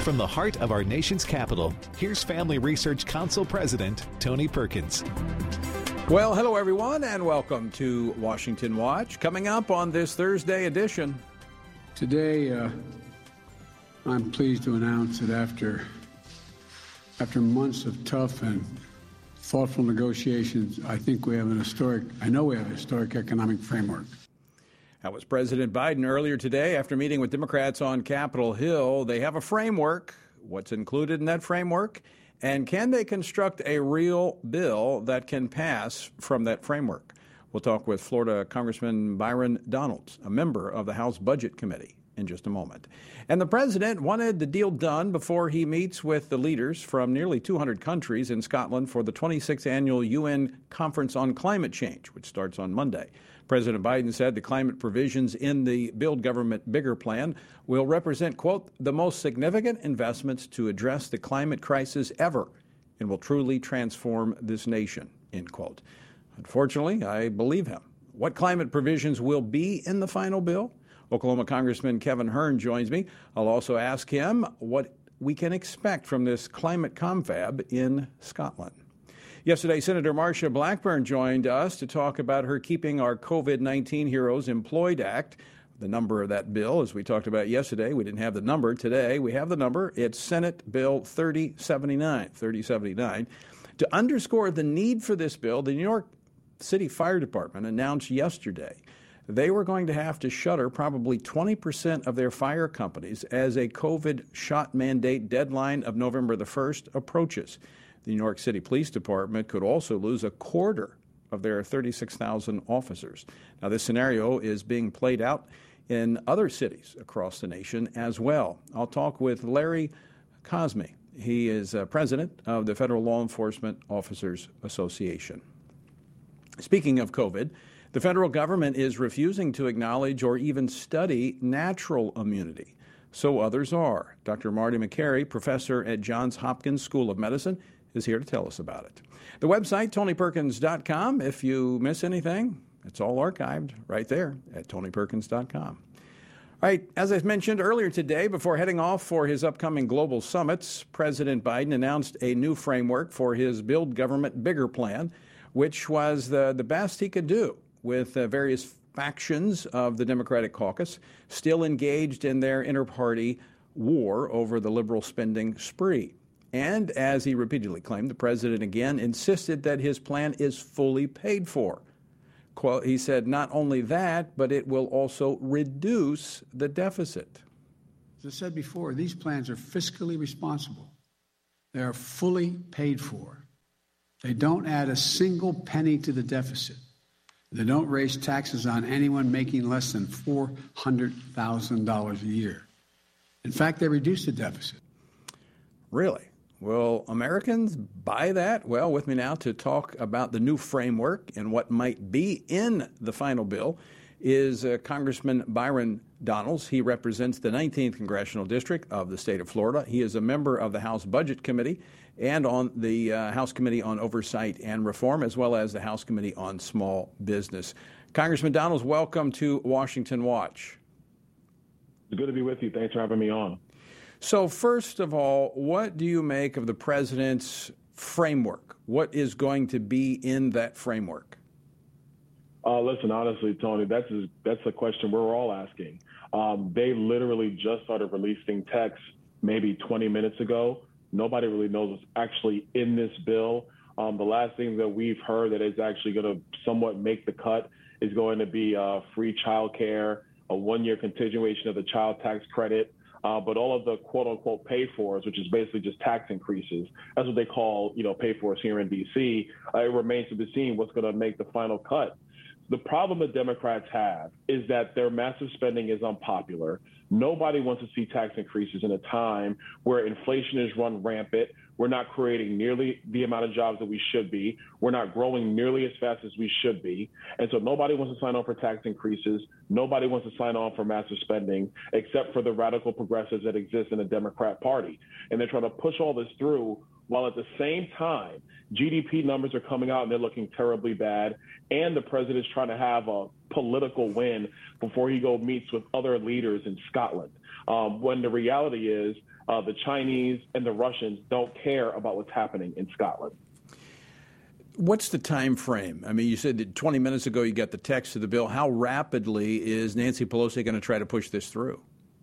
From the heart of our nation's capital, here's Family Research Council President Tony Perkins. Well, hello everyone, and welcome to Washington Watch. Coming up on this Thursday edition. Today, I'm pleased to announce that after months of tough and thoughtful negotiations, I know we have a historic economic framework. That was President Biden earlier today after meeting with Democrats on Capitol Hill. They have a framework. What's included in that framework? And can they construct a real bill that can pass from that framework? We'll talk with Florida Congressman Byron Donalds, a member of the House Budget Committee, in just a moment. And the president wanted the deal done before he meets with the leaders from nearly 200 countries in Scotland for the 26th annual UN Conference on Climate Change, which starts on Monday. President Biden said the climate provisions in the Build Government Bigger plan will represent, quote, the most significant investments to address the climate crisis ever and will truly transform this nation, end quote. Unfortunately, I believe him. What climate provisions will be in the final bill? Oklahoma Congressman Kevin Hern joins me. I'll also ask him what we can expect from this climate confab in Scotland. Yesterday, Senator Marsha Blackburn joined us to talk about her Keeping Our COVID-19 Heroes Employed Act. The number of that bill, as we talked about yesterday, we didn't have the number. Today, we have the number. It's Senate Bill 3079. To underscore the need for this bill, the New York City Fire Department announced yesterday they were going to have to shutter probably 20% of their fire companies as a COVID shot mandate deadline of November the 1st approaches. The New York City Police Department could also lose a quarter of their 36,000 officers. Now, this scenario is being played out in other cities across the nation as well. I'll talk with Larry Cosme. He is president of the Federal Law Enforcement Officers Association. Speaking of COVID, the federal government is refusing to acknowledge or even study natural immunity. So others are. Dr. Marty Makary, professor at Johns Hopkins School of Medicine, is here to tell us about it. The website, TonyPerkins.com. If you miss anything, it's all archived right there at TonyPerkins.com. All right, as I mentioned earlier today, before heading off for his upcoming global summits, President Biden announced a new framework for his Build Government Bigger plan, which was the best he could do with various factions of the Democratic caucus still engaged in their inter-party war over the liberal spending spree. And as he repeatedly claimed, the president again insisted that his plan is fully paid for. Quote, he said, not only that, but it will also reduce the deficit. As I said before, these plans are fiscally responsible. They are fully paid for. They don't add a single penny to the deficit. They don't raise taxes on anyone making less than $400,000 a year. In fact, they reduce the deficit. Really? Will Americans buy that? Well, with me now to talk about the new framework and what might be in the final bill is Congressman Byron Donalds. He represents the 19th Congressional District of the state of Florida. He is a member of the House Budget Committee and on the House Committee on Oversight and Reform, as well as the House Committee on Small Business. Congressman Donalds, welcome to Washington Watch. It's good to be with you. Thanks for having me on. So first of all, what do you make of the president's framework? What is going to be in that framework? Listen, honestly, Tony, that's a question we're all asking. They literally just started releasing text maybe 20 minutes ago. Nobody really knows what's actually in this bill. The last thing that we've heard that is actually going to somewhat make the cut is going to be free child care, a one-year continuation of the child tax credit, but all of the quote-unquote pay-fors, which is basically just tax increases, that's what they call, pay-fors here in D.C. It remains to be seen what's going to make the final cut. The problem that Democrats have is that their massive spending is unpopular. Nobody wants to see tax increases in a time where inflation is run rampant. We're not creating nearly the amount of jobs that we should be. We're not growing nearly as fast as we should be. And so nobody wants to sign on for tax increases. Nobody wants to sign on for massive spending, except for the radical progressives that exist in the Democrat Party. And they're trying to push all this through while at the same time, GDP numbers are coming out and they're looking terribly bad, and the president's trying to have a political win before he meets with other leaders in Scotland. When the reality is the Chinese and the Russians don't care about what's happening in Scotland. What's the time frame? I mean, you said that 20 minutes ago you got the text of the bill. How rapidly is Nancy Pelosi going to try to push this through?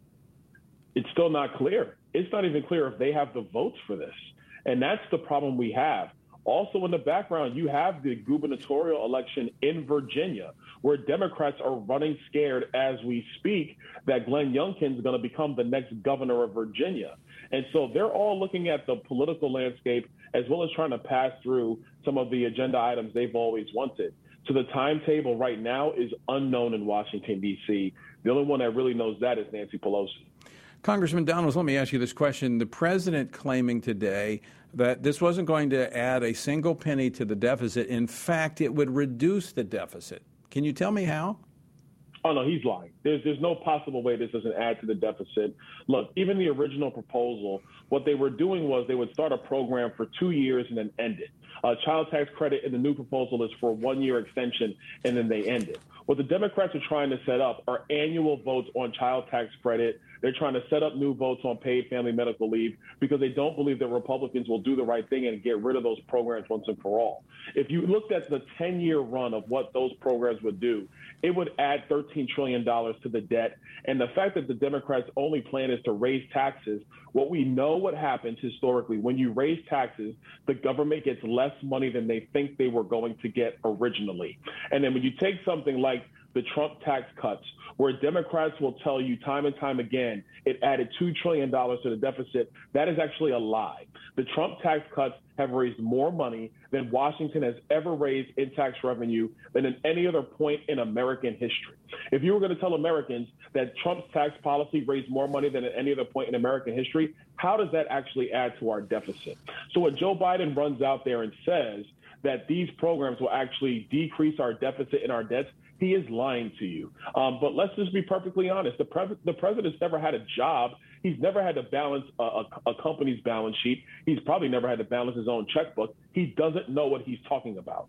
It's still not clear. It's not even clear if they have the votes for this. And that's the problem we have. Also in the background, you have the gubernatorial election in Virginia, where Democrats are running scared as we speak that Glenn Youngkin is going to become the next governor of Virginia. And so they're all looking at the political landscape as well as trying to pass through some of the agenda items they've always wanted. So the timetable right now is unknown in Washington, D.C. The only one that really knows that is Nancy Pelosi. Congressman Downs, let me ask you this question. The president claiming today that this wasn't going to add a single penny to the deficit. In fact, it would reduce the deficit. Can you tell me how? Oh, no, he's lying. There's no possible way this doesn't add to the deficit. Look, even the original proposal, what they were doing was they would start a program for 2 years and then end it. Child tax credit in the new proposal is for a 1-year extension, and then they end it. What the Democrats are trying to set up are annual votes on child tax credit. They're trying to set up new votes on paid family medical leave because they don't believe that Republicans will do the right thing and get rid of those programs once and for all. If you looked at the 10-year run of what those programs would do, it would add $13 trillion to the debt. And the fact that the Democrats' only plan is to raise taxes, what we know what happens historically, when you raise taxes, the government gets less money than they think they were going to get originally. And then when you take something like the Trump tax cuts, where Democrats will tell you time and time again it added $2 trillion to the deficit, that is actually a lie. The Trump tax cuts have raised more money than Washington has ever raised in tax revenue than at any other point in American history. If you were going to tell Americans that Trump's tax policy raised more money than at any other point in American history, how does that actually add to our deficit? So when Joe Biden runs out there and says that these programs will actually decrease our deficit and our debts, he is lying to you. But let's just be perfectly honest. The president's never had a job. He's never had to balance a company's balance sheet. He's probably never had to balance his own checkbook. He doesn't know what he's talking about.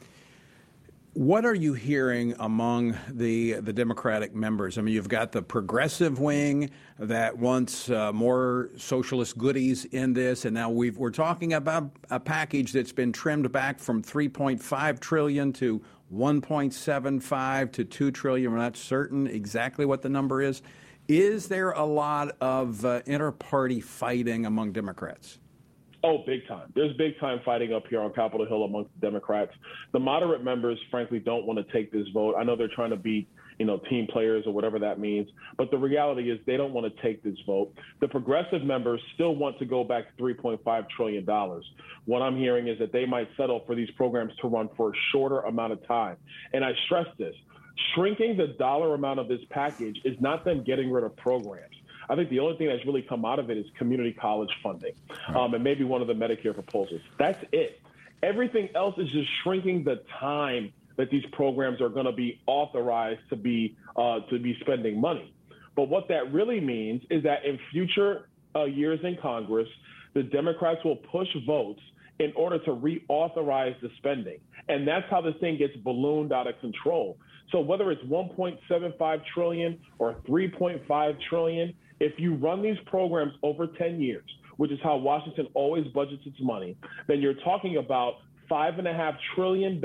What are you hearing among the Democratic members? I mean, you've got the progressive wing that wants more socialist goodies in this, and now we're talking about a package that's been trimmed back from $3.5 trillion to $1.75 to $2 trillion. We're not certain exactly what the number is. Is there a lot of inter-party fighting among Democrats? Oh, big time. There's big time fighting up here on Capitol Hill amongst the Democrats. The moderate members, frankly, don't want to take this vote. I know they're trying to be, team players or whatever that means. But the reality is they don't want to take this vote. The progressive members still want to go back to $3.5 trillion. What I'm hearing is that they might settle for these programs to run for a shorter amount of time. And I stress this. Shrinking the dollar amount of this package is not them getting rid of programs. I think the only thing that's really come out of it is community college funding and maybe one of the Medicare proposals. That's it. Everything else is just shrinking the time that these programs are going to be authorized to be spending money. But what that really means is that in future years in Congress, the Democrats will push votes in order to reauthorize the spending. And that's how this thing gets ballooned out of control. So whether it's $1.75 trillion or $3.5 trillion, if you run these programs over 10 years, which is how Washington always budgets its money, then you're talking about $5.5 trillion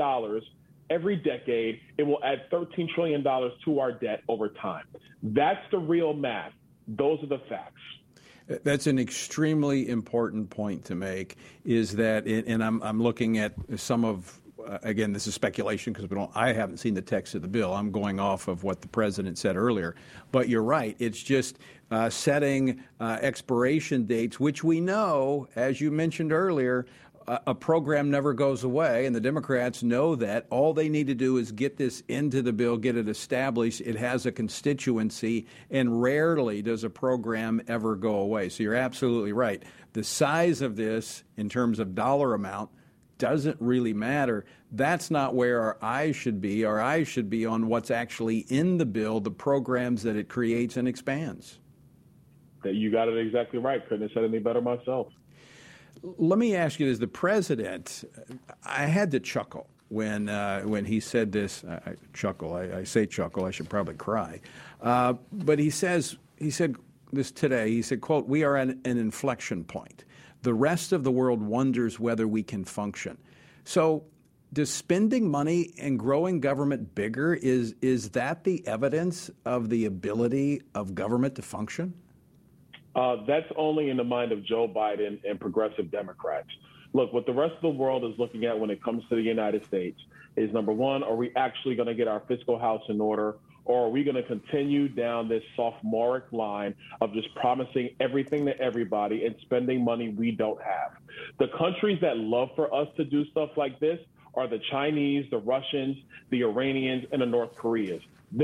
every decade. It will add $13 trillion to our debt over time. That's the real math. Those are the facts. That's an extremely important point to make, is that, and I'm looking at some of, again, this is speculation because I haven't seen the text of the bill. I'm going off of what the president said earlier. But you're right. It's just setting expiration dates, which we know, as you mentioned earlier, a program never goes away, and the Democrats know that. All they need to do is get this into the bill, get it established. It has a constituency, and rarely does a program ever go away. So you're absolutely right. The size of this, in terms of dollar amount, doesn't really matter. That's not where our eyes should be. Our eyes should be on what's actually in the bill, the programs that it creates and expands. You got it exactly right. Couldn't have said any better myself. Let me ask you, as the president, I had to chuckle when he said this. I say chuckle. I should probably cry. But he said this today. He said, quote, "We are at an inflection point. The rest of the world wonders whether we can function." So does spending money and growing government bigger, is that the evidence of the ability of government to function? That's only in the mind of Joe Biden and progressive Democrats. Look, what the rest of the world is looking at when it comes to the United States is, number one, are we actually going to get our fiscal house in order? Or are we going to continue down this sophomoric line of just promising everything to everybody and spending money we don't have? The countries that love for us to do stuff like this are the Chinese, the Russians, the Iranians, and the North Koreans. They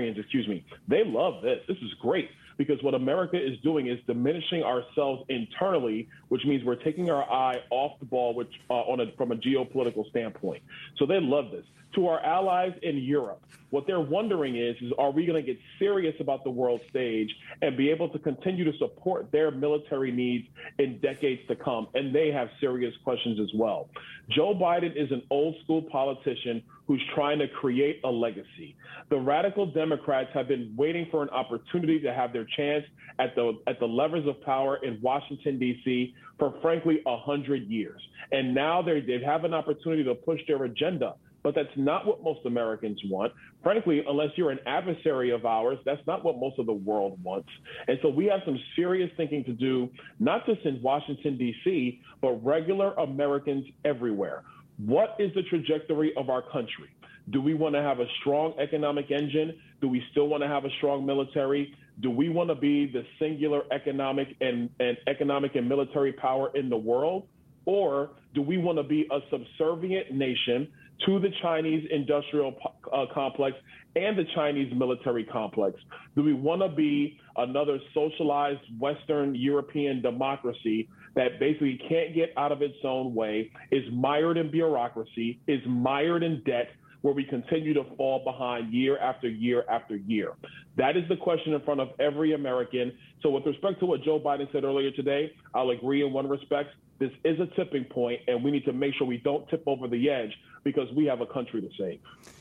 love this. This is great. Because what America is doing is diminishing ourselves internally, which means we're taking our eye off the ball from a geopolitical standpoint. So they love this. To our allies in Europe, what they're wondering is are we going to get serious about the world stage and be able to continue to support their military needs in decades to come? And they have serious questions as well. Joe Biden is an old school politician who's trying to create a legacy. The radical Democrats have been waiting for an opportunity to have their chance at the levers of power in Washington, D.C. for, frankly, 100 years. And now they have an opportunity to push their agenda. But that's not what most Americans want. Frankly, unless you're an adversary of ours, that's not what most of the world wants. And so we have some serious thinking to do, not just in Washington, D.C., but regular Americans everywhere. What is the trajectory of our country? Do we want to have a strong economic engine? Do we still want to have a strong military? Do we want to be the singular economic and military power in the world? Or do we want to be a subservient nation to the Chinese industrial complex and the Chinese military complex? Do we want to be another socialized Western European democracy that basically can't get out of its own way, is mired in bureaucracy, is mired in debt, where we continue to fall behind year after year after year? That is the question in front of every American. So with respect to what Joe Biden said earlier today, I'll agree in one respect. This is a tipping point, and we need to make sure we don't tip over the edge because we have a country to save.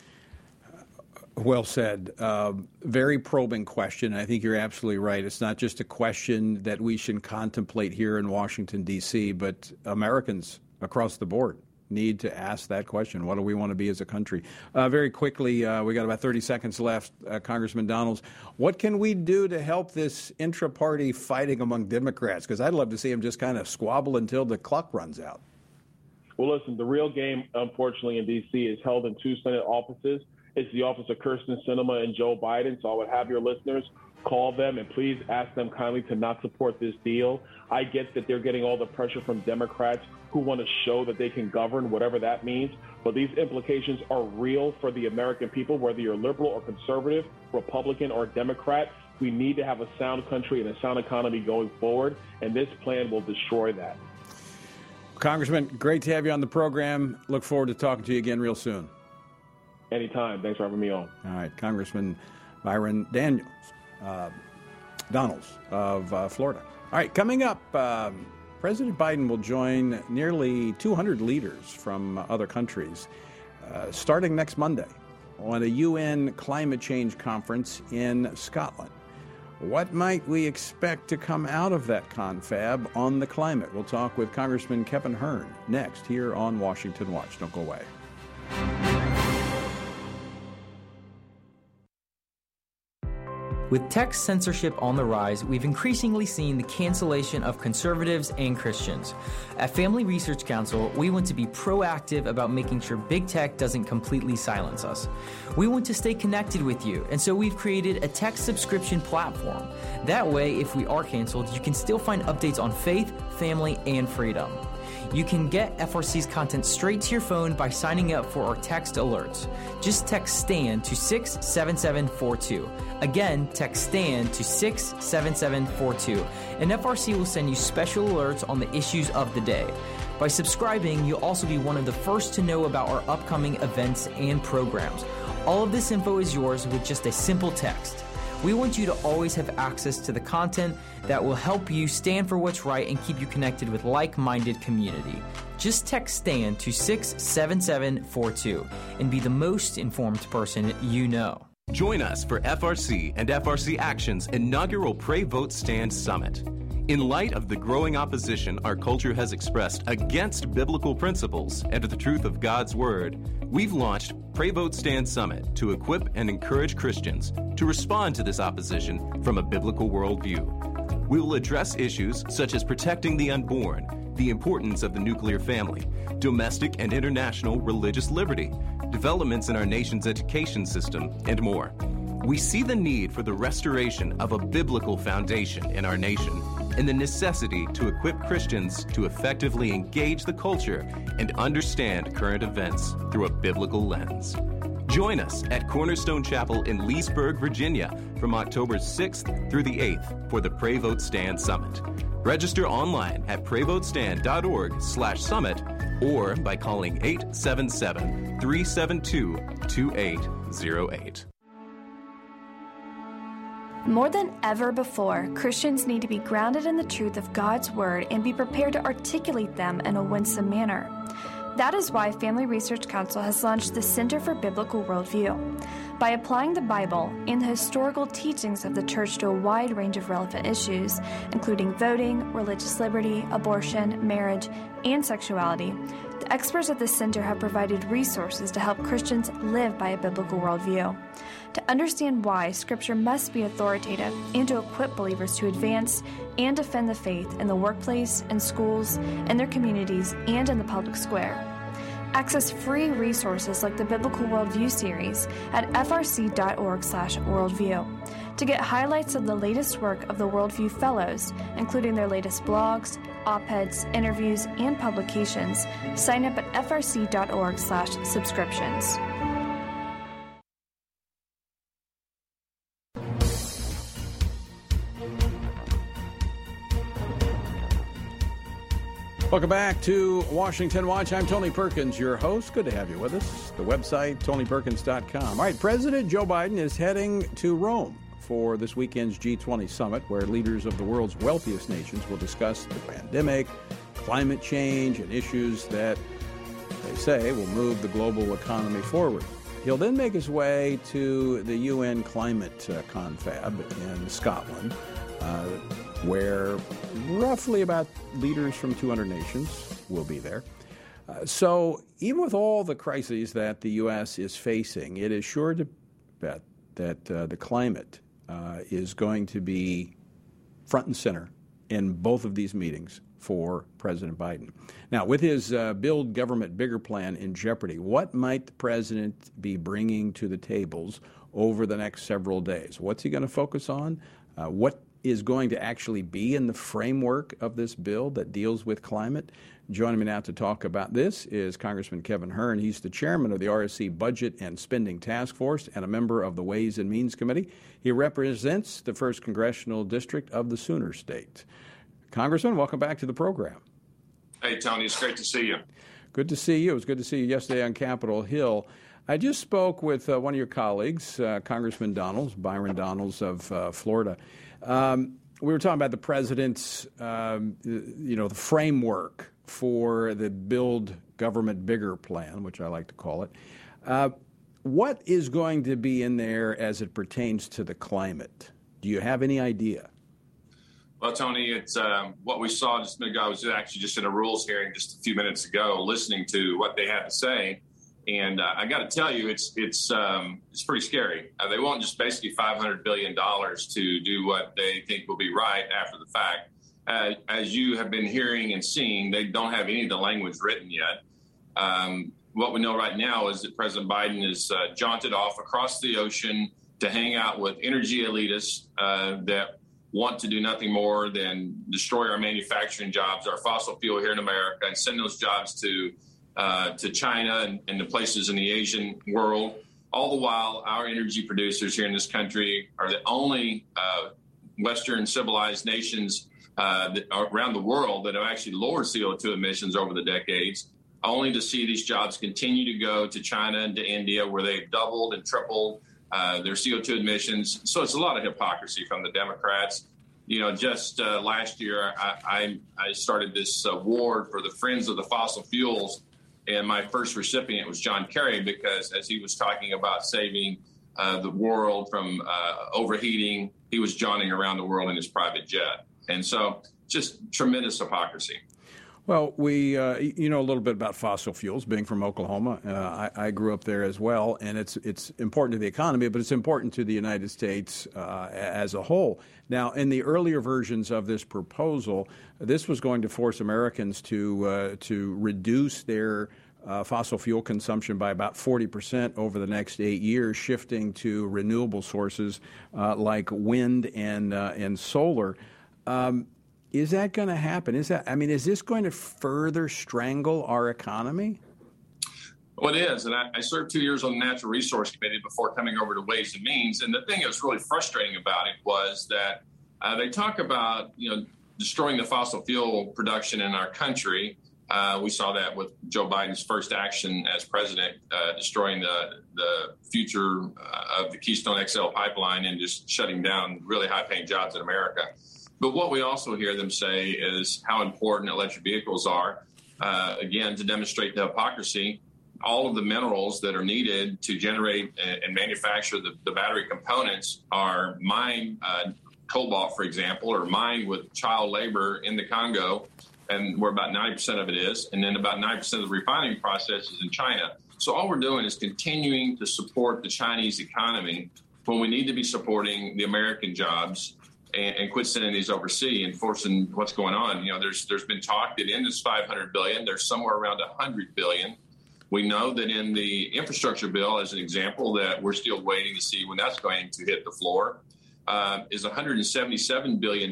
Well said. Very probing question. I think you're absolutely right. It's not just a question that we should contemplate here in Washington, D.C., but Americans across the board need to ask that question. What do we want to be as a country? Very quickly, we got about 30 seconds left. Congressman Donalds, what can we do to help this intra-party fighting among Democrats? Because I'd love to see them just kind of squabble until the clock runs out. Well, listen, the real game, unfortunately, in D.C. is held in two Senate offices. It's the office of Kyrsten Sinema and Joe Biden. So I would have your listeners call them and please ask them kindly to not support this deal. I get that they're getting all the pressure from Democrats who want to show that they can govern, whatever that means. But these implications are real for the American people, whether you're liberal or conservative, Republican or Democrat. We need to have a sound country and a sound economy going forward, and this plan will destroy that. Congressman, great to have you on the program. Look forward to talking to you again real soon. Anytime. Thanks for having me on. All right. Congressman Byron Donalds of Florida. All right. Coming up, President Biden will join nearly 200 leaders from other countries starting next Monday on a UN climate change conference in Scotland. What might we expect to come out of that confab on the climate? We'll talk with Congressman Kevin Hern next here on Washington Watch. Don't go away. With tech censorship on the rise, we've increasingly seen the cancellation of conservatives and Christians. At Family Research Council, we want to be proactive about making sure big tech doesn't completely silence us. We want to stay connected with you, and so we've created a tech subscription platform. That way, if we are canceled, you can still find updates on faith, family, and freedom. You can get FRC's content straight to your phone by signing up for our text alerts. Just text STAND to 67742. Again, text STAND to 67742, and FRC will send you special alerts on the issues of the day. By subscribing, you'll also be one of the first to know about our upcoming events and programs. All of this info is yours with just a simple text. We want you to always have access to the content that will help you stand for what's right and keep you connected with like-minded community. Just text STAND to 67742 and be the most informed person you know. Join us for FRC and FRC Action's inaugural Pray Vote Stand Summit. In light of the growing opposition our culture has expressed against biblical principles and the truth of God's Word, we've launched Pray Vote Stand Summit to equip and encourage Christians to respond to this opposition from a biblical worldview. We will address issues such as protecting the unborn, the importance of the nuclear family, domestic and international religious liberty, developments in our nation's education system, and more. We see the need for the restoration of a biblical foundation in our nation and the necessity to equip Christians to effectively engage the culture and understand current events through a biblical lens. Join us at Cornerstone Chapel in Leesburg, Virginia from October 6th through the 8th for the Pray Vote Stand Summit. Register online at prayvotestand.org/summit or by calling 877-372-2808. More than ever before, Christians need to be grounded in the truth of God's Word and be prepared to articulate them in a winsome manner. That is why Family Research Council has launched the Center for Biblical Worldview. By applying the Bible and the historical teachings of the Church to a wide range of relevant issues, including voting, religious liberty, abortion, marriage, and sexuality, the experts at the Center have provided resources to help Christians live by a biblical worldview. To understand why Scripture must be authoritative and to equip believers to advance and defend the faith in the workplace, in schools, in their communities, and in the public square. Access free resources like the Biblical Worldview series at frc.org/worldview. To get highlights of the latest work of the Worldview Fellows, including their latest blogs, op-eds, interviews, and publications, sign up at frc.org/subscriptions. Welcome back to Washington Watch. I'm Tony Perkins, your host. Good to have you with us. The website, TonyPerkins.com. All right, President Joe Biden is heading to Rome for this weekend's G20 summit, where leaders of the world's wealthiest nations will discuss the pandemic, climate change, and issues that they say will move the global economy forward. He'll then make his way to the UN climate confab in Scotland, where roughly about leaders from 200 nations will be there. So even with all the crises that the U.S. is facing, it is sure to bet that the climate is going to be front and center in both of these meetings for President Biden. Now, with his Build Government Bigger plan in jeopardy, what might the president be bringing to the tables over the next several days? What's he going to focus on? What is going to actually be in the framework of this bill that deals with climate? Joining me now to talk about this is Congressman Kevin Hern. He's the chairman of the RSC Budget and Spending Task Force and a member of the Ways and Means Committee. He represents the 1st Congressional District of the Sooner State. Congressman, welcome back to the program. Hey, Tony, it's great to see you. Good to see you. It was good to see you yesterday on Capitol Hill. I just spoke with one of your colleagues, Congressman Byron Donalds of Florida. We were talking about the president's, the framework for the Build Government Bigger plan, which I like to call it. What is going to be in there as it pertains to the climate? Do you have any idea? Well, Tony, it's what we saw just a minute ago. I was actually just in a rules hearing just a few minutes ago, listening to what they had to say. And I got to tell you, it's pretty scary. They want just basically $500 billion to do what they think will be right after the fact. As you have been hearing and seeing, they don't have any of the language written yet. What we know right now is that President Biden is jaunted off across the ocean to hang out with energy elitists that want to do nothing more than destroy our manufacturing jobs, our fossil fuel here in America, and send those jobs to China and the places in the Asian world. All the while, our energy producers here in this country are the only Western civilized nations that are around the world that have actually lowered CO2 emissions over the decades, only to see these jobs continue to go to China and to India, where they've doubled and tripled their CO2 emissions. So it's a lot of hypocrisy from the Democrats. Just last year, I started this award for the Friends of the Fossil Fuels, and my first recipient was John Kerry, because as he was talking about saving the world from overheating, he was jaunting around the world in his private jet. And so just tremendous hypocrisy. Well, we, a little bit about fossil fuels, being from Oklahoma. I grew up there as well, and it's important to the economy, but it's important to the United States as a whole. Now, in the earlier versions of this proposal, this was going to force Americans to reduce their fossil fuel consumption by about 40% over the next 8 years, shifting to renewable sources like wind and solar. Is that going to happen? Is this going to further strangle our economy? Well, it is. And I served 2 years on the Natural Resource Committee before coming over to Ways and Means. And the thing that was really frustrating about it was that they talk about, destroying the fossil fuel production in our country. We saw that with Joe Biden's first action as president, destroying the future of the Keystone XL pipeline and just shutting down really high-paying jobs in America. But what we also hear them say is how important electric vehicles are. Again, to demonstrate the hypocrisy, all of the minerals that are needed to generate and manufacture the battery components are mined, cobalt, for example, or mined with child labor in the Congo, and where about 90% of it is, and then about 9% of the refining process is in China. So all we're doing is continuing to support the Chinese economy when we need to be supporting the American jobs and quit sending these overseas and forcing what's going on. There's been talk that in this $500 billion, there's somewhere around $100 billion. We know that in the infrastructure bill, as an example, that we're still waiting to see when that's going to hit the floor, is $177 billion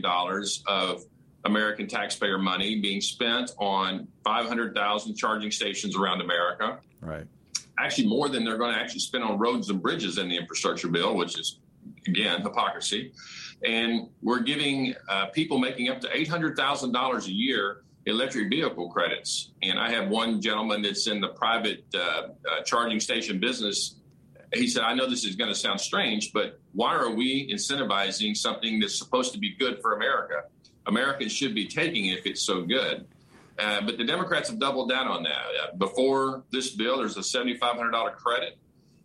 of American taxpayer money being spent on 500,000 charging stations around America. Right. Actually, more than they're going to actually spend on roads and bridges in the infrastructure bill, which is, again, hypocrisy. And we're giving people making up to $800,000 a year electric vehicle credits. And I have one gentleman that's in the private charging station business. He said, I know this is going to sound strange, but why are we incentivizing something that's supposed to be good for America? Americans should be taking it if it's so good. But the Democrats have doubled down on that. Before this bill, there's a $7,500 credit,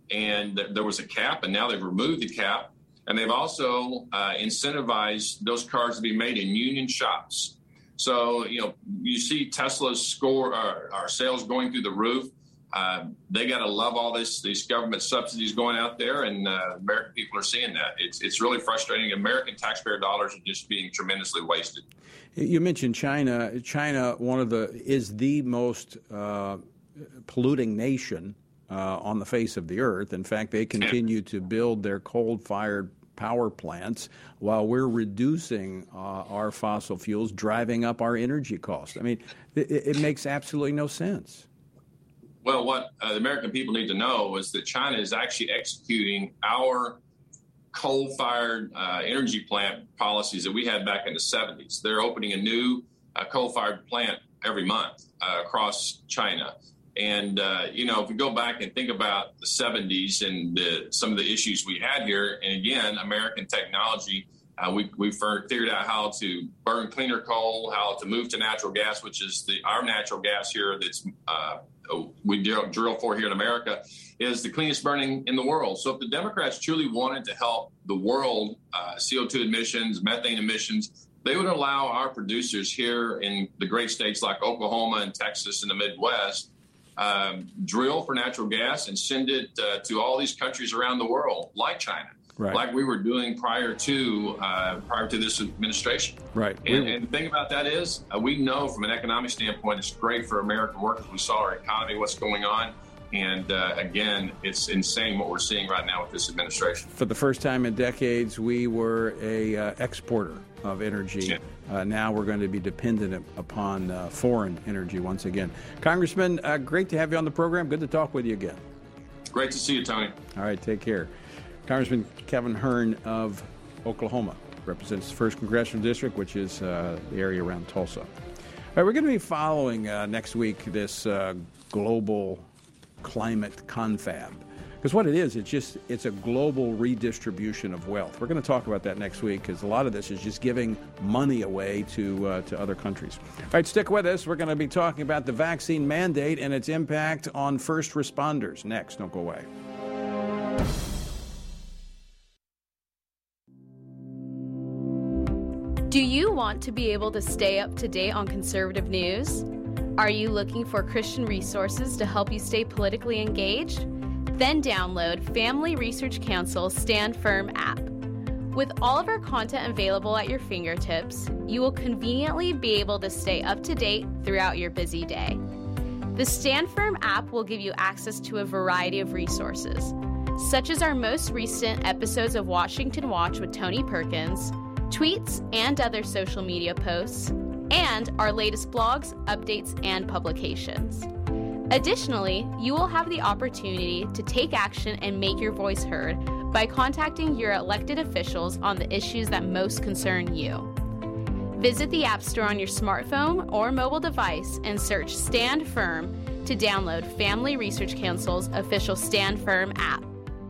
and there was a cap, and now they've removed the cap. And they've also incentivized those cars to be made in union shops. So, you see Tesla's our sales going through the roof. They got to love all these government subsidies going out there, and American people are seeing that. It's really frustrating. American taxpayer dollars are just being tremendously wasted. You mentioned China. China, is the most polluting nation on the face of the earth. In fact, they continue to build their coal-fired power plants while we're reducing our fossil fuels, driving up our energy costs. I mean, it makes absolutely no sense. Well, what the American people need to know is that China is actually executing our coal-fired energy plant policies that we had back in the 70s. They're opening a new coal-fired plant every month across China. And, if we go back and think about the 70s and some of the issues we had here, and again, American technology, we figured out how to burn cleaner coal, how to move to natural gas, which is our natural gas here that's we drill for here in America, is the cleanest burning in the world. So if the Democrats truly wanted to help the world, CO2 emissions, methane emissions, they would allow our producers here in the great states like Oklahoma and Texas and the Midwest drill for natural gas and send it to all these countries around the world, like China, right, like we were doing prior to this administration. Right. And the thing about that is, we know from an economic standpoint, it's great for American workers. We saw our economy, what's going on. And again, it's insane what we're seeing right now with this administration. For the first time in decades, we were a exporter of energy. Yeah. Now we're going to be dependent upon foreign energy once again. Congressman, great to have you on the program. Good to talk with you again. Great to see you, Tony. All right, take care. Congressman Kevin Hern of Oklahoma represents the 1st Congressional District, which is the area around Tulsa. All right, we're going to be following next week this global climate confab. Because what it is, it's a global redistribution of wealth. We're going to talk about that next week because a lot of this is just giving money away to other countries. All right, stick with us. We're going to be talking about the vaccine mandate and its impact on first responders. Next, don't go away. Do you want to be able to stay up to date on conservative news? Are you looking for Christian resources to help you stay politically engaged? Then download Family Research Council's Stand Firm app. With all of our content available at your fingertips, you will conveniently be able to stay up to date throughout your busy day. The Stand Firm app will give you access to a variety of resources, such as our most recent episodes of Washington Watch with Tony Perkins, tweets and other social media posts, and our latest blogs, updates, and publications. Additionally, you will have the opportunity to take action and make your voice heard by contacting your elected officials on the issues that most concern you. Visit the App Store on your smartphone or mobile device and search Stand Firm to download Family Research Council's official Stand Firm app.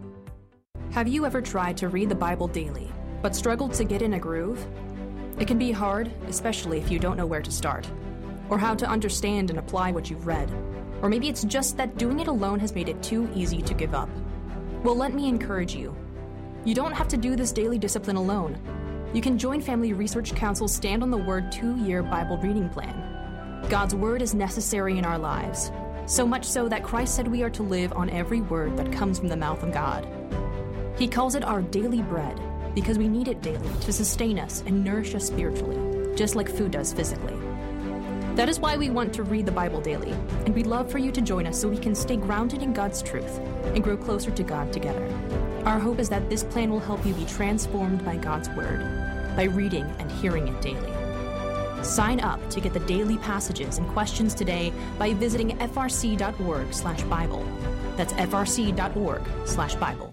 Have you ever tried to read the Bible daily, but struggled to get in a groove? It can be hard, especially if you don't know where to start, or how to understand and apply what you've read. Or maybe it's just that doing it alone has made it too easy to give up. Well, let me encourage you. You don't have to do this daily discipline alone. You can join Family Research Council's Stand on the Word 2-year Bible reading plan. God's Word is necessary in our lives, so much so that Christ said we are to live on every word that comes from the mouth of God. He calls it our daily bread because we need it daily to sustain us and nourish us spiritually, just like food does physically. That is why we want to read the Bible daily, and we'd love for you to join us so we can stay grounded in God's truth and grow closer to God together. Our hope is that this plan will help you be transformed by God's Word by reading and hearing it daily. Sign up to get the daily passages and questions today by visiting frc.org/Bible. That's frc.org/Bible.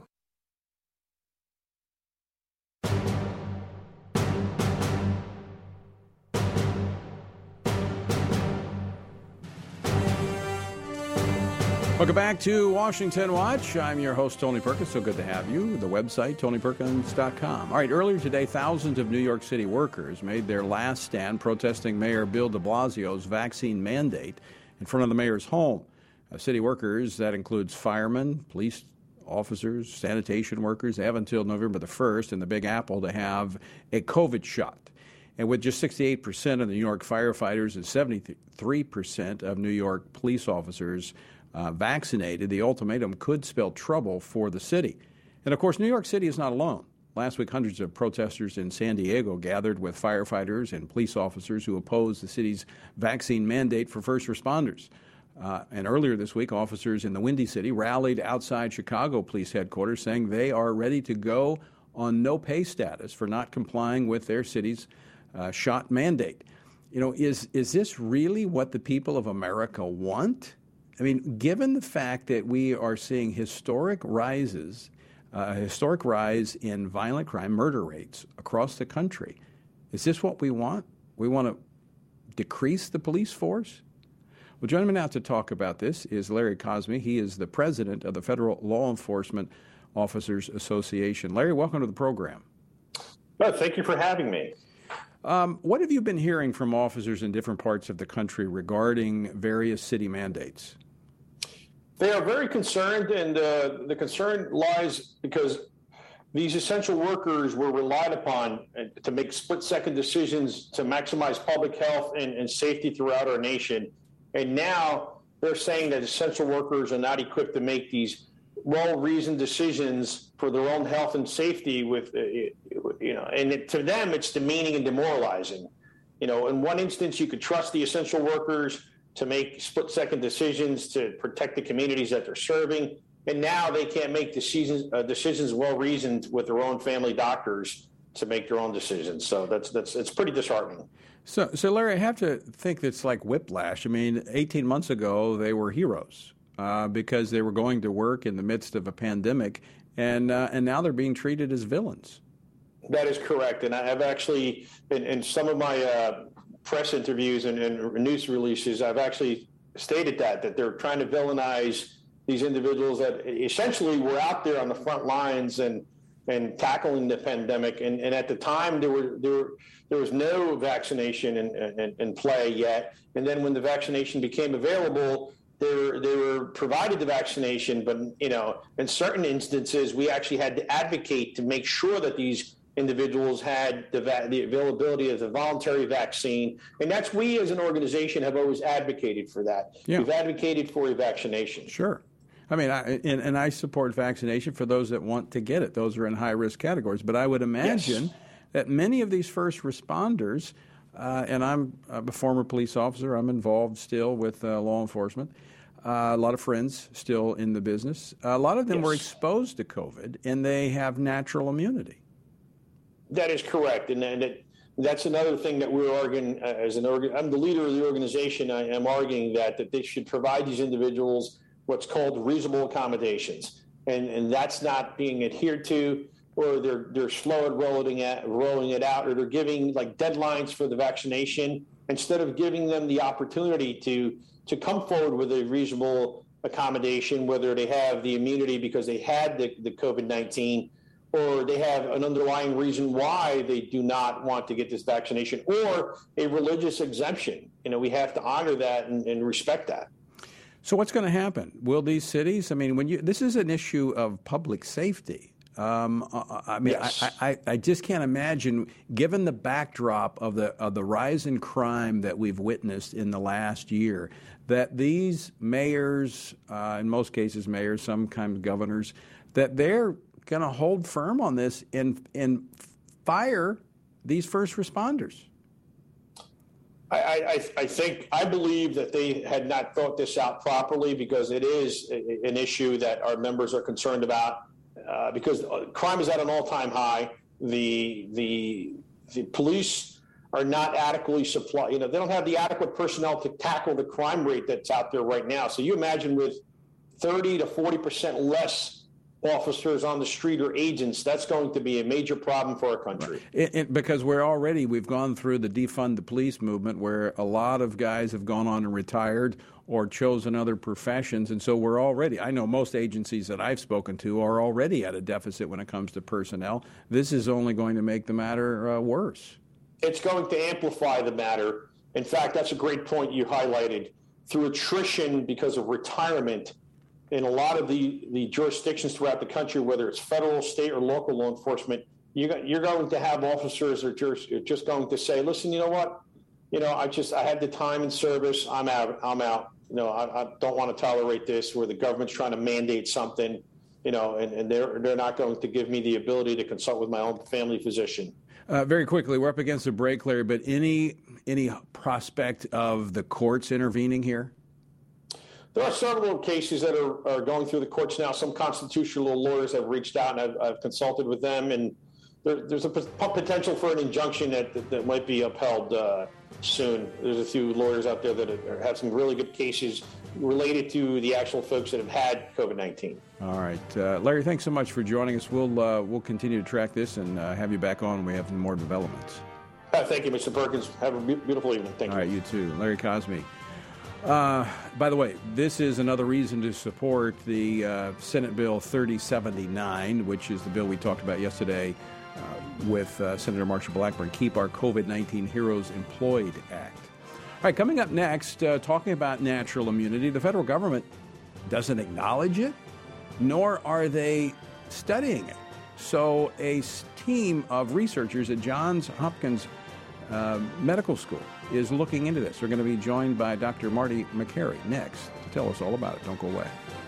Welcome back to Washington Watch. I'm your host, Tony Perkins. So good to have you. The website, TonyPerkins.com. All right, earlier today, thousands of New York City workers made their last stand protesting Mayor Bill de Blasio's vaccine mandate in front of the mayor's home. City workers, that includes firemen, police officers, sanitation workers, they have until November the 1st in the Big Apple to have a COVID shot. And with just 68% of the New York firefighters and 73% of New York police officers vaccinated, the ultimatum could spell trouble for the city. And of course, New York City is not alone. Last week, hundreds of protesters in San Diego gathered with firefighters and police officers who opposed the city's vaccine mandate for first responders. And earlier this week, officers in the Windy City rallied outside Chicago Police Headquarters saying they are ready to go on no pay status for not complying with their city's shot mandate. You know, is this really what the people of America want? I mean, given the fact that we are seeing historic rise in violent crime, murder rates across the country, is this what we want? We want to decrease the police force? Well, joining me now to talk about this is Larry Cosme. He is the president of the Federal Law Enforcement Officers Association. Larry, welcome to the program. Well, thank you for having me. What have you been hearing from officers in different parts of the country regarding various city mandates? They are very concerned, and the concern lies because these essential workers were relied upon to make split-second decisions to maximize public health and safety throughout our nation. And now they're saying that essential workers are not equipped to make these well-reasoned decisions for their own health and safety with, and to them, it's demeaning and demoralizing. You know, in one instance, you could trust the essential workers to make split-second decisions to protect the communities that they're serving. And now they can't make decisions well-reasoned with their own family doctors to make their own decisions. So it's pretty disheartening. So Larry, I have to think it's like whiplash. I mean, 18 months ago, they were heroes because they were going to work in the midst of a pandemic, and now they're being treated as villains. That is correct. And I have actually, in some of my press interviews and news releases, I've actually stated that they're trying to villainize these individuals that essentially were out there on the front lines and tackling the pandemic. And at the time, there was no vaccination in play yet. And then when the vaccination became available, they were provided the vaccination. But, in certain instances, we actually had to advocate to make sure that these individuals had the availability of the voluntary vaccine. And we as an organization have always advocated for that. Yeah. We've advocated for a vaccination. Sure. I mean, I support vaccination for those that want to get it. Those are in high-risk categories. But I would imagine that many of these first responders, and I'm a former police officer, I'm involved still with law enforcement, a lot of friends still in the business. A lot of them were exposed to COVID, and they have natural immunity. That is correct. And that's another thing that we're arguing as I'm the leader of the organization. I am arguing that they should provide these individuals what's called reasonable accommodations, and that's not being adhered to, or they're slow at rolling it out, or they're giving like deadlines for the vaccination instead of giving them the opportunity to come forward with a reasonable accommodation, whether they have the immunity because they had the COVID-19, or they have an underlying reason why they do not want to get this vaccination, or a religious exemption. We have to honor that and respect that. So what's going to happen? Will these cities? I mean, this is an issue of public safety. I just can't imagine, given the backdrop of the rise in crime that we've witnessed in the last year, that these mayors, in most cases mayors, sometimes governors, that they're going to hold firm on this and fire these first responders. I believe that they had not thought this out properly, because it is an issue that our members are concerned about, because crime is at an all-time high. The police are not adequately supplied. They don't have the adequate personnel to tackle the crime rate that's out there right now. So you imagine with 30 to 40% less officers on the street or agents, that's going to be a major problem for our country. Because we've gone through the defund the police movement, where a lot of guys have gone on and retired or chosen other professions. And so I know most agencies that I've spoken to are already at a deficit when it comes to personnel. This is only going to make the matter worse. It's going to amplify the matter. In fact, that's a great point you highlighted. Through attrition because of retirement, in a lot of the jurisdictions throughout the country, whether it's federal, state, or local law enforcement, you're going to have officers that are just going to say, listen, you know what? I had the time in service. I'm out. I don't want to tolerate this, where the government's trying to mandate something, and they're not going to give me the ability to consult with my own family physician. Very quickly, we're up against the break, Larry, but any prospect of the courts intervening here? There are several cases that are going through the courts now. Some constitutional lawyers have reached out, and I've consulted with them, and there's a potential for an injunction that might be upheld soon. There's a few lawyers out there that have some really good cases related to the actual folks that have had COVID-19. All right. Larry, thanks so much for joining us. We'll continue to track this and have you back on when we have more developments. Thank you, Mr. Perkins. Have a beautiful evening. Thank you. All right, you too. Larry Cosme. By the way, this is another reason to support the Senate Bill 3079, which is the bill we talked about yesterday with Senator Marsha Blackburn, Keep Our COVID-19 Heroes Employed Act. All right, coming up next, talking about natural immunity, the federal government doesn't acknowledge it, nor are they studying it. So a team of researchers at Johns Hopkins Medical School is looking into this. We're going to be joined by Dr. Marty Makary next to tell us all about it. Don't go away.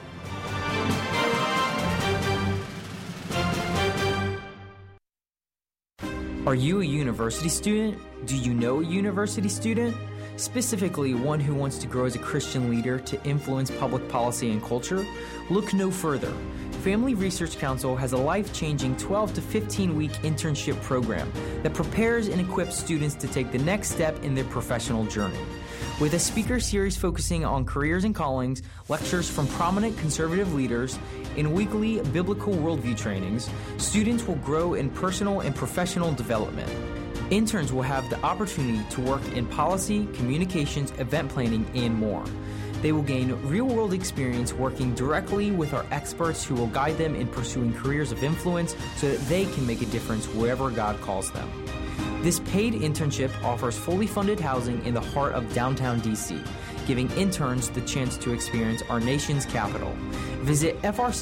Are you a university student? Do you know a university student? Specifically, one who wants to grow as a Christian leader to influence public policy and culture? Look no further. Family Research Council has a life-changing 12 to 15-week internship program that prepares and equips students to take the next step in their professional journey. With a speaker series focusing on careers and callings, lectures from prominent conservative leaders, and weekly biblical worldview trainings, students will grow in personal and professional development. Interns will have the opportunity to work in policy, communications, event planning, and more. They will gain real-world experience working directly with our experts who will guide them in pursuing careers of influence so that they can make a difference wherever God calls them. This paid internship offers fully funded housing in the heart of downtown D.C., giving interns the chance to experience our nation's capital. Visit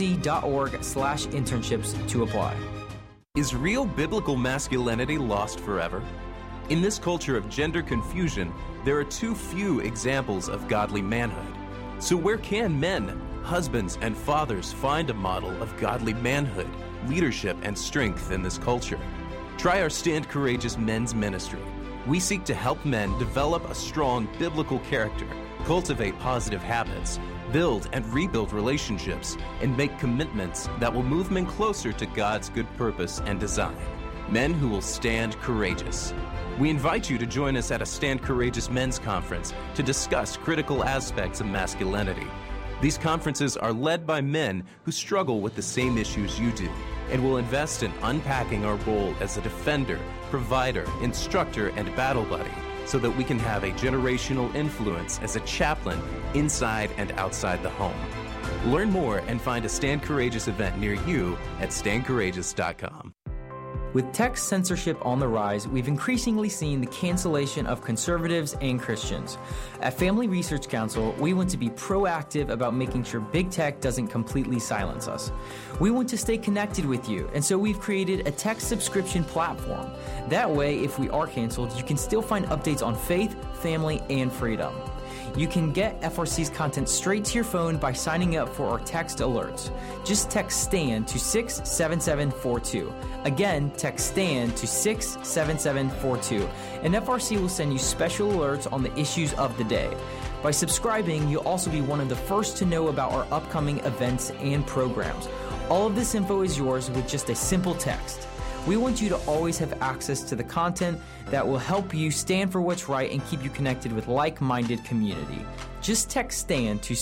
frc.org/internships to apply. Is real biblical masculinity lost forever? In this culture of gender confusion, there are too few examples of godly manhood. So where can men, husbands, and fathers find a model of godly manhood, leadership, and strength in this culture? Try our Stand Courageous Men's Ministry. We seek to help men develop a strong biblical character, cultivate positive habits, build and rebuild relationships, and make commitments that will move men closer to God's good purpose and design. Men who will stand courageous. We invite you to join us at a Stand Courageous Men's Conference to discuss critical aspects of masculinity. These conferences are led by men who struggle with the same issues you do and will invest in unpacking our role as a defender, provider, instructor, and battle buddy so that we can have a generational influence as a chaplain inside and outside the home. Learn more and find a Stand Courageous event near you at standcourageous.com. With tech censorship on the rise, we've increasingly seen the cancellation of conservatives and Christians. At Family Research Council, we want to be proactive about making sure big tech doesn't completely silence us. We want to stay connected with you, and so we've created a tech subscription platform. That way, if we are canceled, you can still find updates on faith, family, and freedom. You can get FRC's content straight to your phone by signing up for our text alerts. Just text STAND to 67742. Again, text STAND to 67742, and FRC will send you special alerts on the issues of the day. By subscribing, you'll also be one of the first to know about our upcoming events and programs. All of this info is yours with just a simple text. We want you to always have access to the content that will help you stand for what's right and keep you connected with like-minded community. Just text STAND to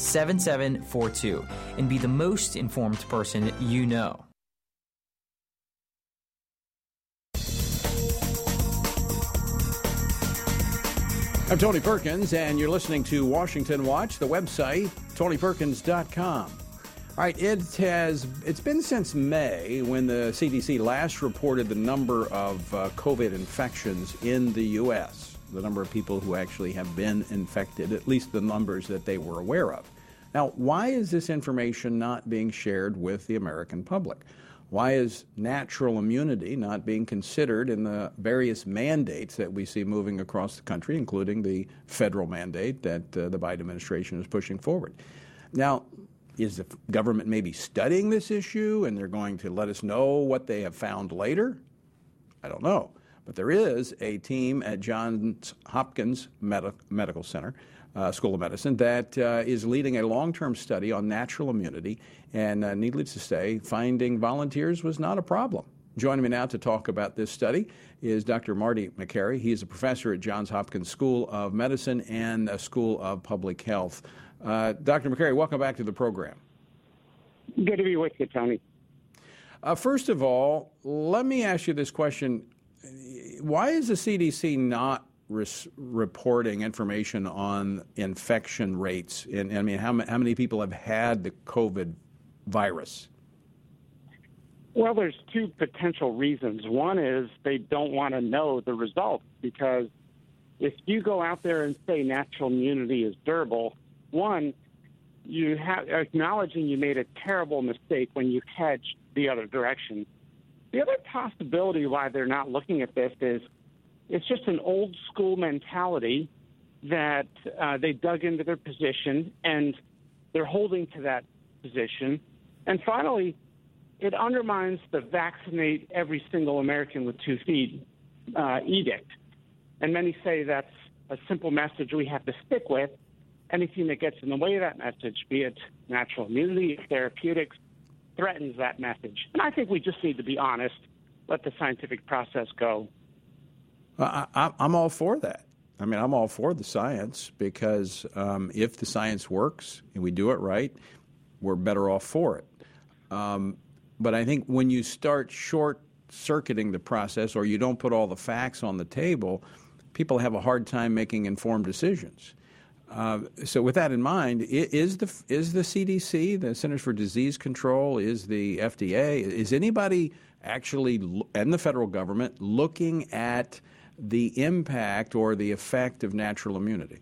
67742 and be the most informed person you know. I'm Tony Perkins, and you're listening to Washington Watch, the website, tonyperkins.com. All right, it's been since May when the CDC last reported the number of COVID infections in the U.S., the number of people who actually have been infected, at least the numbers that they were aware of. Now, why is this information not being shared with the American public? Why is natural immunity not being considered in the various mandates that we see moving across the country, including the federal mandate that the Biden administration is pushing forward? Now, is the government maybe studying this issue and they're going to let us know what they have found later? I don't know. But there is a team at Johns Hopkins Medical Center, School of Medicine, that is leading a long-term study on natural immunity. And needless to say, finding volunteers was not a problem. Joining me now to talk about this study is Dr. Marty Makary. He is a professor at Johns Hopkins School of Medicine and School of Public Health. Dr. Makary, welcome back to the program. Good to be with you, Tony. First of all, let me ask you this question. Why is the CDC not reporting information on infection rates? And I mean, how many people have had the COVID virus? Well, there's two potential reasons. One is they don't want to know the results, because if you go out there and say natural immunity is durable, one, you have acknowledging you made a terrible mistake when you hedged the other direction. The other possibility why they're not looking at this is it's just an old school mentality that they dug into their position and they're holding to that position. And finally, it undermines the vaccinate every single American with 2 feet edict. And many say that's a simple message we have to stick with. Anything that gets in the way of that message, be it natural immunity, therapeutics, threatens that message. And I think we just need to be honest, let the scientific process go. I'm all for that. I mean, I'm all for the science because if the science works and we do it right, we're better off for it. But I think when you start short-circuiting the process or you don't put all the facts on the table, people have a hard time making informed decisions. So with that in mind, is the CDC, the Centers for Disease Control, is the FDA, is anybody actually, and the federal government, looking at the impact or the effect of natural immunity?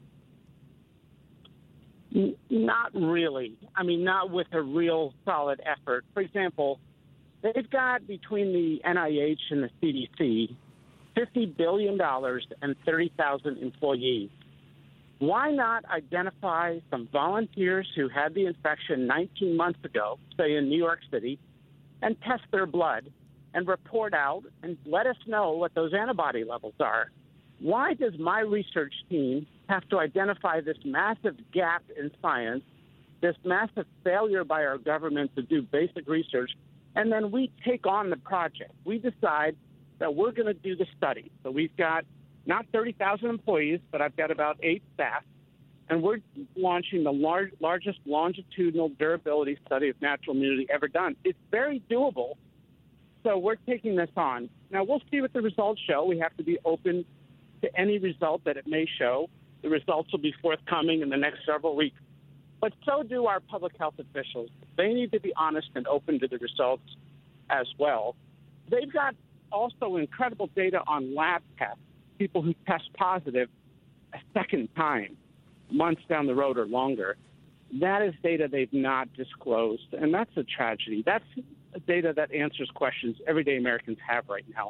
Not really. I mean, not with a real solid effort. For example, they've got between the NIH and the CDC $50 billion and 30,000 employees. Why not identify some volunteers who had the infection 19 months ago, say in New York City, and test their blood and report out and let us know what those antibody levels are? Why does my research team have to identify this massive gap in science, this massive failure by our government to do basic research, and then we take on the project? We decide that we're going to do the study. So we've got not 30,000 employees, but I've got about 8 staff, and we're launching the largest longitudinal durability study of natural immunity ever done. It's very doable, so we're taking this on. Now, we'll see what the results show. We have to be open to any result that it may show. The results will be forthcoming in the next several weeks. But so do our public health officials. They need to be honest and open to the results as well. They've got also incredible data on lab tests, people who test positive a second time, months down the road or longer. That is data they've not disclosed, and that's a tragedy. That's data that answers questions everyday Americans have right now.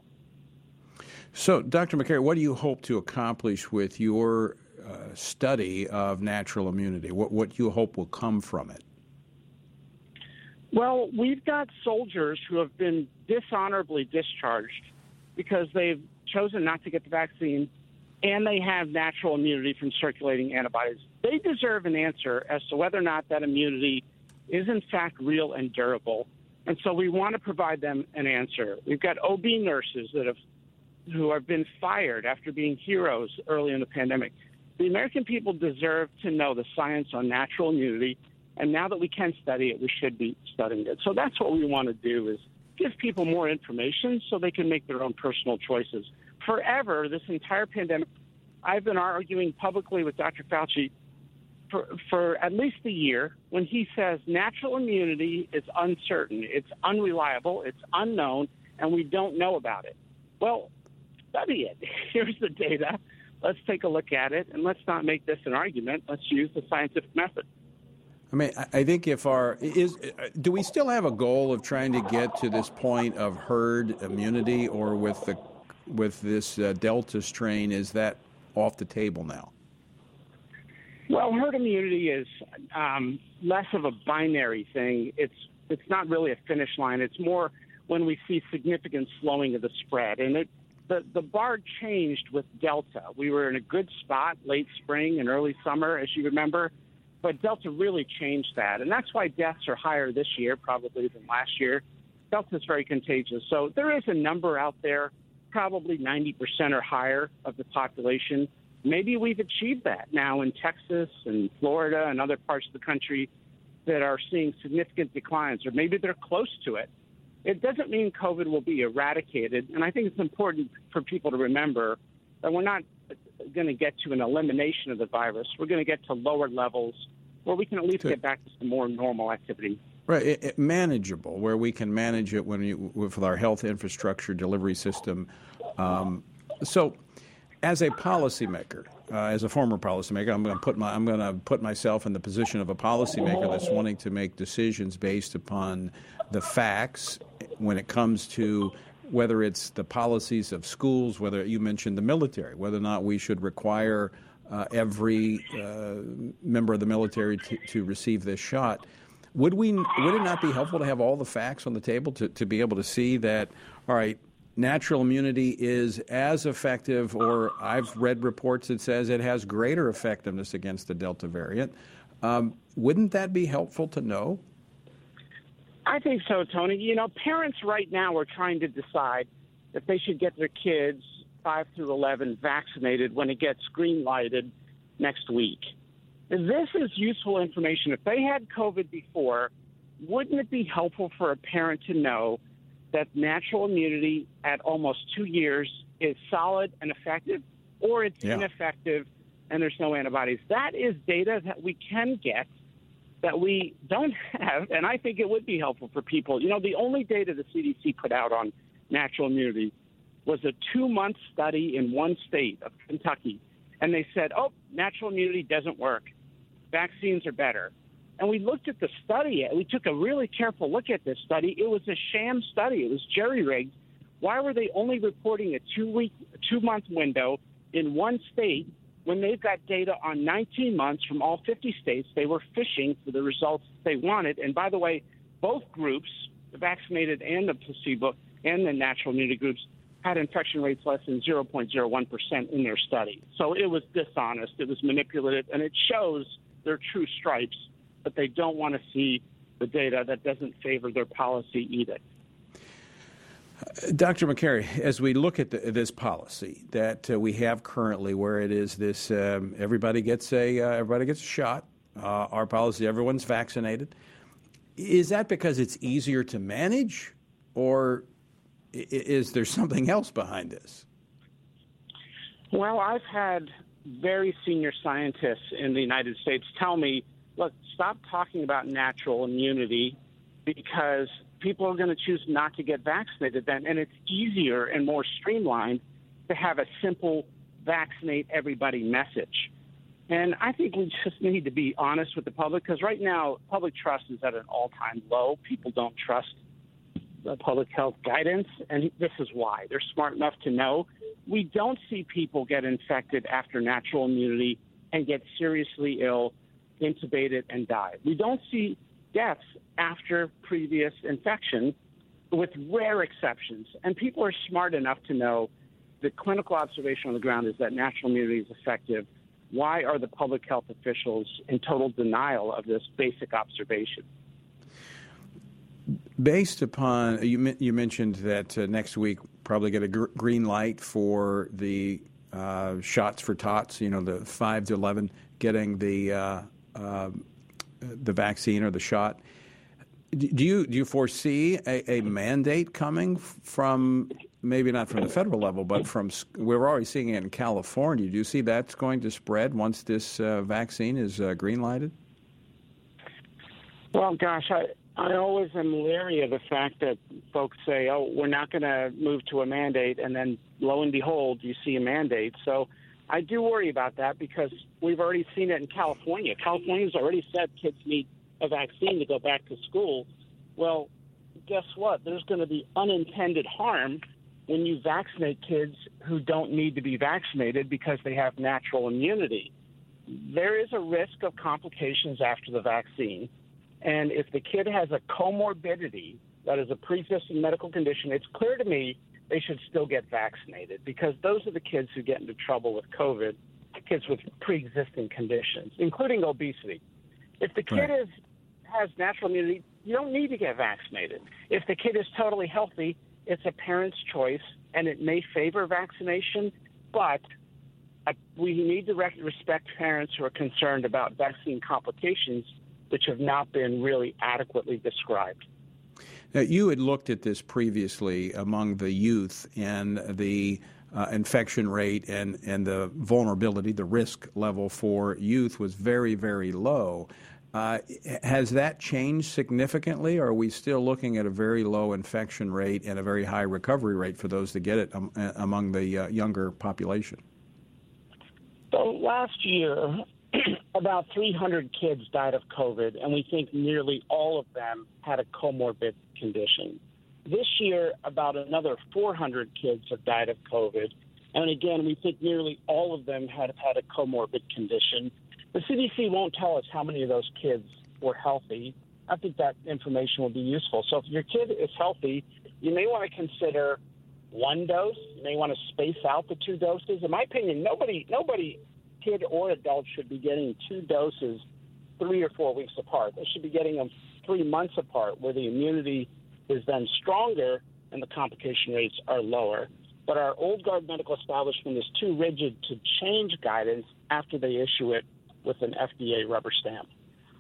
So, Dr. Makary, what do you hope to accomplish with your study of natural immunity? What do you hope will come from it? Well, we've got soldiers who have been dishonorably discharged because they've chosen not to get the vaccine, and they have natural immunity from circulating antibodies. They deserve an answer as to whether or not that immunity is in fact real and durable. And so we want to provide them an answer. We've got OB nurses who have been fired after being heroes early in the pandemic. The American people deserve to know the science on natural immunity, and now that we can study it, we should be studying it. So that's what we want to do, is give people more information so they can make their own personal choices. Forever, this entire pandemic, I've been arguing publicly with Dr. Fauci for at least a year when he says natural immunity is uncertain, it's unreliable, it's unknown, and we don't know about it. Well, study it. Here's the data. Let's take a look at it, and let's not make this an argument. Let's use the scientific method. I mean, I think do we still have a goal of trying to get to this point of herd immunity, or with this Delta strain, is that off the table now? Well, herd immunity is less of a binary thing. It's not really a finish line. It's more when we see significant slowing of the spread. And the bar changed with Delta. We were in a good spot late spring and early summer, as you remember, but Delta really changed that. And that's why deaths are higher this year probably than last year. Delta is very contagious. So there is a number out there, probably 90% or higher of the population. Maybe we've achieved that now in Texas and Florida and other parts of the country that are seeing significant declines, or maybe they're close to it. It doesn't mean COVID will be eradicated, and I think it's important for people to remember that we're not going to get to an elimination of the virus. We're going to get to lower levels where we can at least get back to some more normal activity. Right, manageable, where we can manage it with our health infrastructure delivery system. So, as a policymaker, as a former policymaker, I'm going to put myself in the position of a policymaker that's wanting to make decisions based upon the facts when it comes to whether it's the policies of schools, whether you mentioned the military, whether or not we should require every member of the military to receive this shot. Would it not be helpful to have all the facts on the table to be able to see that, all right, natural immunity is as effective, or I've read reports that says it has greater effectiveness against the Delta variant. Wouldn't that be helpful to know? I think so, Tony. You know, parents right now are trying to decide if they should get their kids 5 through 11 vaccinated when it gets green-lighted next week. This is useful information. If they had COVID before, wouldn't it be helpful for a parent to know that natural immunity at almost 2 years is solid and effective, or it's ineffective and there's no antibodies. That is data that we can get that we don't have, and I think it would be helpful for people. You know, the only data the CDC put out on natural immunity was a 2-month study in one state of Kentucky, and they said, oh, natural immunity doesn't work. Vaccines are better. And we looked at the study. We took a really careful look at this study. It was a sham study. It was jerry-rigged. Why were they only reporting a 2-month window in one state when they've got data on 19 months from all 50 states? They were fishing for the results they wanted. And by the way, both groups, the vaccinated and the placebo and the natural immunity groups, had infection rates less than 0.01% in their study. So it was dishonest. It was manipulative, and it shows their true stripes, but they don't want to see the data that doesn't favor their policy edict. Dr. Makary, as we look at this policy that we have currently, where it is this everybody gets a shot, our policy, everyone's vaccinated, is that because it's easier to manage, or is there something else behind this? Well, I've had very senior scientists in the United States tell me, look, stop talking about natural immunity because people are going to choose not to get vaccinated then, and it's easier and more streamlined to have a simple vaccinate everybody message. And I think we just need to be honest with the public, because right now public trust is at an all-time low. People don't trust the public health guidance, and this is why. They're smart enough to know we don't see people get infected after natural immunity and get seriously ill, intubated, and die. We don't see deaths after previous infection, with rare exceptions. And people are smart enough to know the clinical observation on the ground is that natural immunity is effective. Why are the public health officials in total denial of this basic observation? Based upon, you mentioned that next week probably get a green light for the shots for tots, you know, the 5 to 11 getting the vaccine or the shot. Do you foresee a mandate coming from, maybe not from the federal level, but from, we're already seeing it in California. Do you see that's going to spread once this vaccine is green lighted? Well, gosh, I always am leery of the fact that folks say, oh, we're not going to move to a mandate, and then lo and behold, you see a mandate. So I do worry about that because we've already seen it in California. California's already said kids need a vaccine to go back to school. Well, guess what? There's going to be unintended harm when you vaccinate kids who don't need to be vaccinated because they have natural immunity. There is a risk of complications after the vaccine. And if the kid has a comorbidity, that is a pre-existing medical condition, it's clear to me they should still get vaccinated, because those are the kids who get into trouble with COVID, kids with pre-existing conditions, including obesity. If the kid has natural immunity, you don't need to get vaccinated. If the kid is totally healthy, it's a parent's choice, and it may favor vaccination, but we need to respect parents who are concerned about vaccine complications, which have not been really adequately described. Now, you had looked at this previously among the youth, and the infection rate and the vulnerability, the risk level for youth was very, very low. Has that changed significantly, or are we still looking at a very low infection rate and a very high recovery rate for those that get it among the younger population? So last year, about 300 kids died of COVID, and we think nearly all of them had a comorbid condition. This year, about another 400 kids have died of COVID, and again, we think nearly all of them had a comorbid condition. The CDC won't tell us how many of those kids were healthy. I think that information will be useful. So if your kid is healthy, you may want to consider one dose. You may want to space out the 2 doses. In my opinion, nobody, kid or adult, should be getting 2 doses 3 or 4 weeks apart. They should be getting them 3 months apart, where the immunity is then stronger and the complication rates are lower. But our old guard medical establishment is too rigid to change guidance after they issue it with an FDA rubber stamp.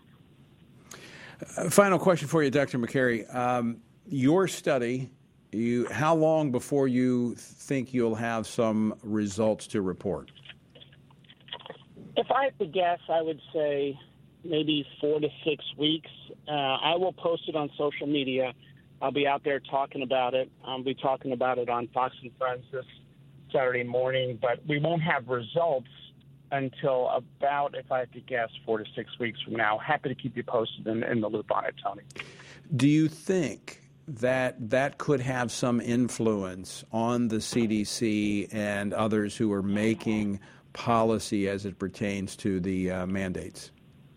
Final question for you, Dr. Makary. Your study, how long before you think you'll have some results to report? If I had to guess, I would say maybe 4 to 6 weeks. I will post it on social media. I'll be out there talking about it. I'll be talking about it on Fox and Friends this Saturday morning, but we won't have results until about, if I had to guess, 4 to 6 weeks from now. Happy to keep you posted in the loop on it, Tony. Do you think that could have some influence on the CDC and others who are making policy as it pertains to the mandates?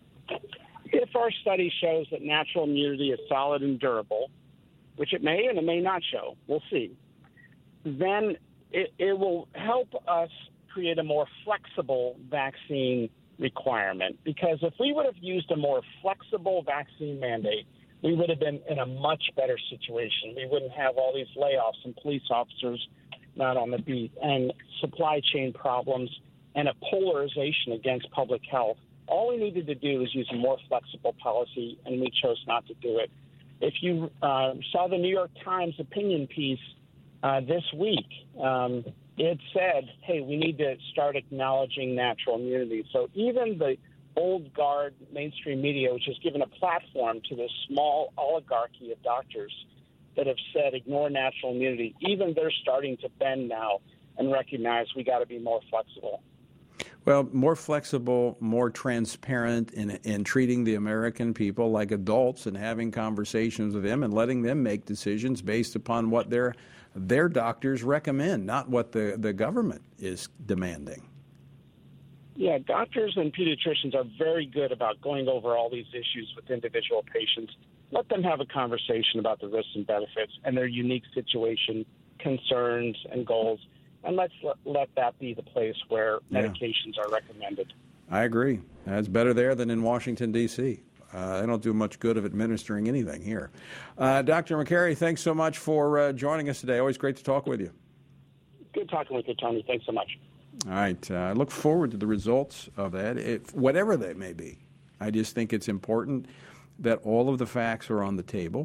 If our study shows that natural immunity is solid and durable, which it may and it may not show, we'll see, then it will help us create a more flexible vaccine requirement. Because if we would have used a more flexible vaccine mandate, we would have been in a much better situation. We wouldn't have all these layoffs and police officers not on the beat and supply chain problems and a polarization against public health. All we needed to do is use a more flexible policy, and we chose not to do it. If you saw the New York Times opinion piece this week, it said, hey, we need to start acknowledging natural immunity. So even the old guard mainstream media, which has given a platform to this small oligarchy of doctors that have said ignore natural immunity, even they're starting to bend now and recognize we got to be more flexible. Well, more flexible, more transparent in treating the American people like adults and having conversations with them and letting them make decisions based upon what their doctors recommend, not what the government is demanding. Yeah, doctors and pediatricians are very good about going over all these issues with individual patients. Let them have a conversation about the risks and benefits and their unique situation, concerns, and goals. And let's let that be the place where medications are recommended. I agree. That's better there than in Washington, D.C. They don't do much good of administering anything here. Dr. Makary, thanks so much for joining us today. Always great to talk with you. Good talking with you, Tony. Thanks so much. All right. I look forward to the results of that, whatever they may be. I just think it's important that all of the facts are on the table.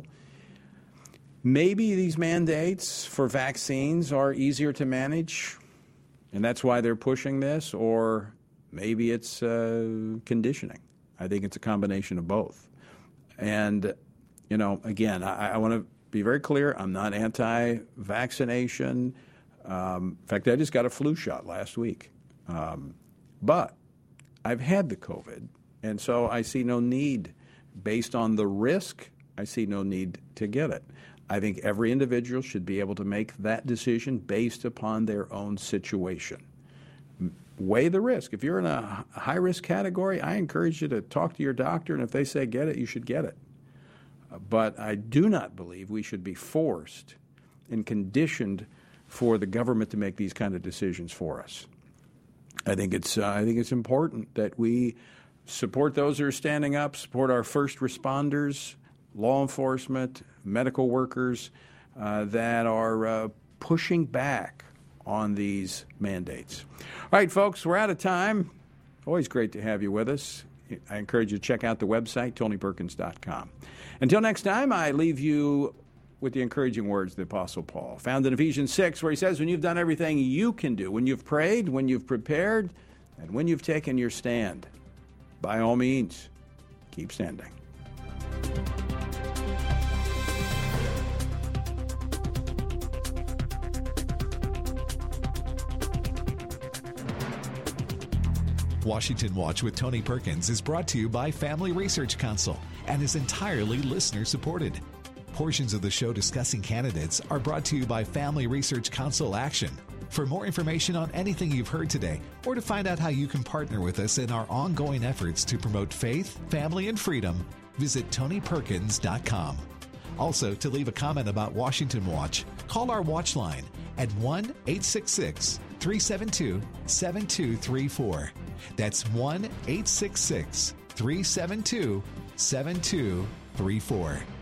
Maybe these mandates for vaccines are easier to manage, and that's why they're pushing this, or maybe it's conditioning. I think it's a combination of both. And, again, I want to be very clear. I'm not anti-vaccination. In fact, I just got a flu shot last week. But I've had the COVID, and so I see no need. Based on the risk, I see no need to get it. I think every individual should be able to make that decision based upon their own situation. Weigh the risk. If you're in a high-risk category, I encourage you to talk to your doctor, and if they say get it, you should get it. But I do not believe we should be forced and conditioned for the government to make these kind of decisions for us. I think it's important that we support those who are standing up, support our first responders, law enforcement, medical workers that are pushing back on these mandates. All right, folks, we're out of time. Always great to have you with us. I encourage you to check out the website, TonyPerkins.com. Until next time, I leave you with the encouraging words of the Apostle Paul, found in Ephesians 6, where he says, when you've done everything you can do, when you've prayed, when you've prepared, and when you've taken your stand, by all means, keep standing. Washington Watch with Tony Perkins is brought to you by Family Research Council and is entirely listener-supported. Portions of the show discussing candidates are brought to you by Family Research Council Action. For more information on anything you've heard today, or to find out how you can partner with us in our ongoing efforts to promote faith, family, and freedom, visit TonyPerkins.com. Also, to leave a comment about Washington Watch, call our watch line at 1-866-372-7234. That's 1-866-372-7234.